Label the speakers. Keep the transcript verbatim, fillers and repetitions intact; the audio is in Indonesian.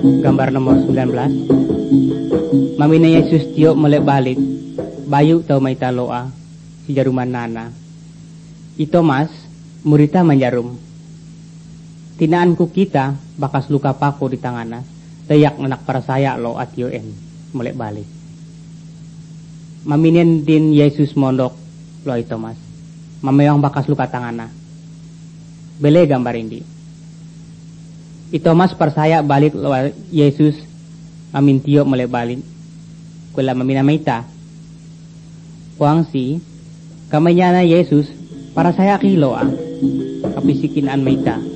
Speaker 1: gambar nomor sembilan belas. Mamina Yesus tiyo mulai balik, bayu tau may taloa, si jaruman nana. Ito mas, murita manjarum. Tinaan ko kita, bakas luka pako di tangana, tayak anak para saya lo at yun, mulai balik. Maminin din Yesus mondok, lo ito mas. Mamayang bakas luka tangana. Bele gambar hindi. Ito mas persaya balik lo Yesus amintiyo mulai balik. Kula maminamaita. Kuang si kamay niya na Yesus para saya kilo ang kapisikin an maita.